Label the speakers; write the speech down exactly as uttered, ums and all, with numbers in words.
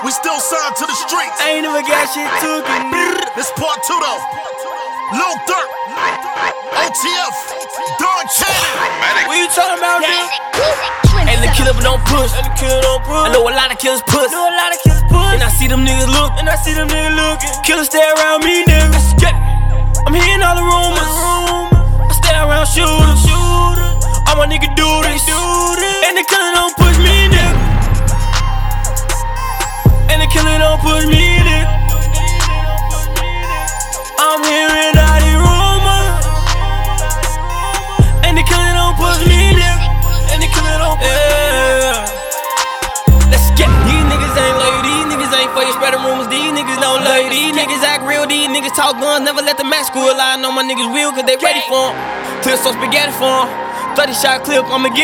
Speaker 1: We still signed to the streets.
Speaker 2: I ain't never got shit took it.
Speaker 1: This part two though. Lil Durk, O T F, Don Channing.
Speaker 2: What you talking about, dude? Ain't the killer but don't push. Ain't the killer don't push. I know a lot of killers push. I know a lot of killers push. And I see them niggas look. And I see them niggas looking. Killers stay around me, niggas. I'm hearing all the rumors. I stay around shooters. All my niggas do this. And the killer don't push me, nigga. And the killer don't push me, nigga. I'm hearing all the rumors. And the killer don't push me, nigga. And the killer don't push me, yeah. Let's get it. These niggas ain't loyal. These niggas ain't for you spreading rumors. These niggas don't love you. These niggas act real. These niggas talk guns. Never let the mask school lie. I know my niggas real cause they ready for 'em. Clear some spaghetti for 'em. thirty shot clip, I'ma get